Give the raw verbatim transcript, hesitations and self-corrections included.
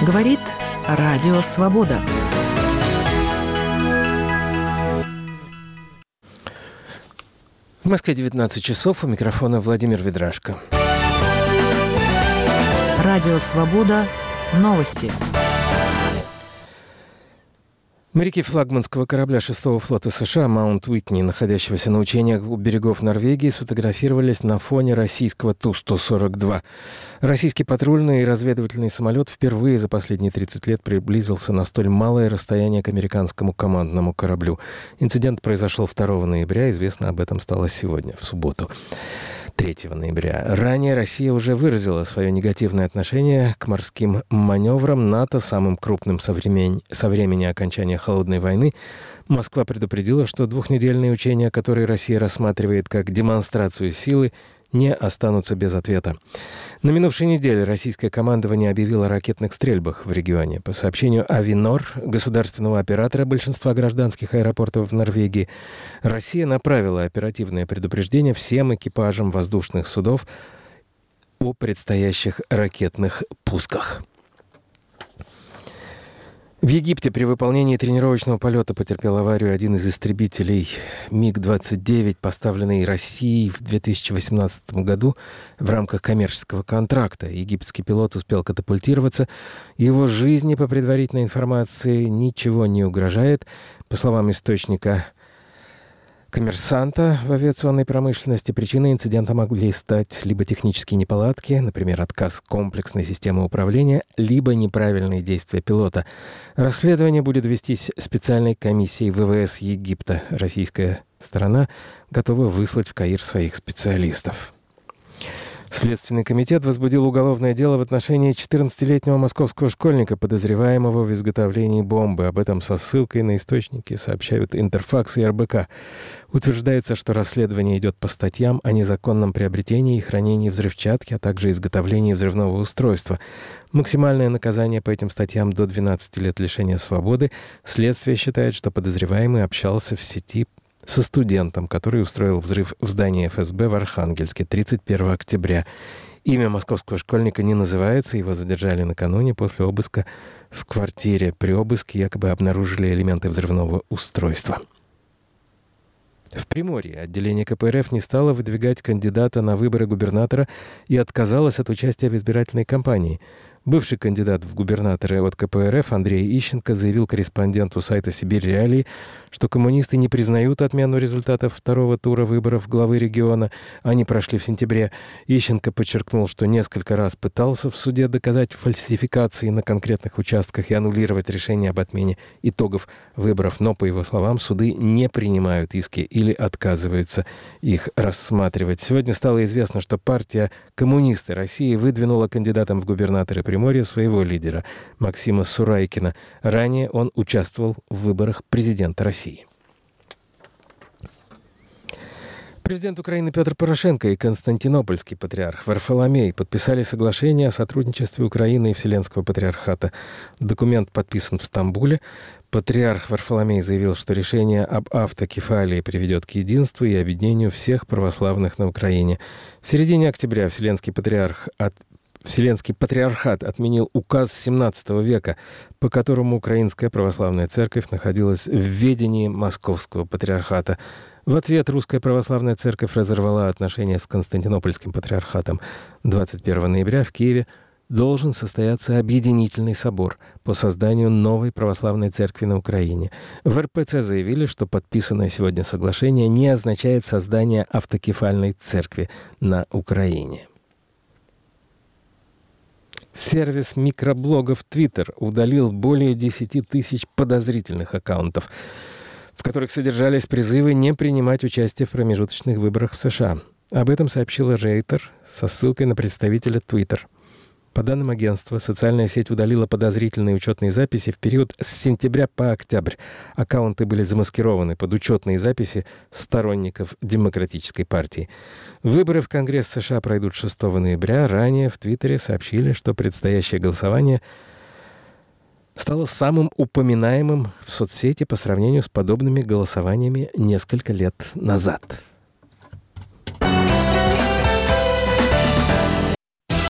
Говорит Радио Свобода. В Москве девятнадцать часов, у микрофона Владимир Ведрашко. Радио Свобода. Новости. Моряки флагманского корабля шестого флота США «Маунт Уитни», находящегося на учениях у берегов Норвегии, сфотографировались на фоне российского Ту сто сорок два. Российский патрульный и разведывательный самолет впервые за последние тридцать лет приблизился на столь малое расстояние к американскому командному кораблю. Инцидент произошел второго ноября, известно об этом стало сегодня, в субботу. третьего ноября. Ранее Россия уже выразила свое негативное отношение к морским маневрам НАТО, самым крупным со времени, со времени окончания Холодной войны. Москва предупредила, что двухнедельные учения, которые Россия рассматривает как демонстрацию силы, не останутся без ответа. На минувшей неделе российское командование объявило о ракетных стрельбах в регионе. По сообщению Авинор, государственного оператора большинства гражданских аэропортов в Норвегии, Россия направила оперативное предупреждение всем экипажам воздушных судов о предстоящих ракетных пусках. В Египте при выполнении тренировочного полета потерпел аварию один из истребителей Миг двадцать девять, поставленный Россией в две тысячи восемнадцатом году в рамках коммерческого контракта. Египетский пилот успел катапультироваться. Его жизни, по предварительной информации, ничего не угрожает. По словам источника «Коммерсанта» в авиационной промышленности, причиной инцидента могли стать либо технические неполадки, например, отказ комплексной системы управления, либо неправильные действия пилота. Расследование будет вестись специальной комиссией ВВС Египта. Российская сторона готова выслать в Каир своих специалистов. Следственный комитет возбудил уголовное дело в отношении четырнадцатилетнего московского школьника, подозреваемого в изготовлении бомбы. Об этом со ссылкой на источники сообщают Интерфакс и эр бэ ка. Утверждается, что расследование идет по статьям о незаконном приобретении и хранении взрывчатки, а также изготовлении взрывного устройства. Максимальное наказание по этим статьям до двенадцати лет лишения свободы. Следствие считает, что подозреваемый общался в сети со студентом, который устроил взрыв в здании эф эс бэ в Архангельске тридцать первого октября. Имя московского школьника не называется, его задержали накануне после обыска в квартире. При обыске якобы обнаружили элементы взрывного устройства. В Приморье отделение ка пэ эр эф не стало выдвигать кандидата на выборы губернатора и отказалось от участия в избирательной кампании. Бывший кандидат в губернаторы от ка пэ эр эф Андрей Ищенко заявил корреспонденту сайта «Сибирь Реалии», что коммунисты не признают отмену результатов второго тура выборов главы региона. Они прошли в сентябре. Ищенко подчеркнул, что несколько раз пытался в суде доказать фальсификации на конкретных участках и аннулировать решение об отмене итогов выборов. Но, по его словам, суды не принимают иски или отказываются их рассматривать. Сегодня стало известно, что партия «Коммунисты России» выдвинула кандидатом в губернаторы Приморья своего лидера Максима Сурайкина. Ранее он участвовал в выборах президента России. Президент Украины Петр Порошенко и константинопольский патриарх Варфоломей подписали соглашение о сотрудничестве Украины и Вселенского патриархата. Документ подписан в Стамбуле. Патриарх Варфоломей заявил, что решение об автокефалии приведет к единству и объединению всех православных на Украине. В середине октября Вселенский патриарх от Вселенский патриархат отменил указ семнадцатого века, по которому Украинская православная церковь находилась в ведении Московского патриархата. В ответ Русская православная церковь разорвала отношения с Константинопольским патриархатом. двадцать первого ноября в Киеве должен состояться объединительный собор по созданию новой православной церкви на Украине. В эр пэ цэ заявили, что подписанное сегодня соглашение не означает создание автокефальной церкви на Украине. Сервис микроблогов Twitter удалил более десяти тысяч подозрительных аккаунтов, в которых содержались призывы не принимать участие в промежуточных выборах в США. Об этом сообщила Reuters со ссылкой на представителя Twitter. По данным агентства, социальная сеть удалила подозрительные учетные записи в период с сентября по октябрь. Аккаунты были замаскированы под учетные записи сторонников Демократической партии. Выборы в Конгресс США пройдут шестого ноября. Ранее в Твиттере сообщили, что предстоящее голосование стало самым упоминаемым в соцсети по сравнению с подобными голосованиями несколько лет назад.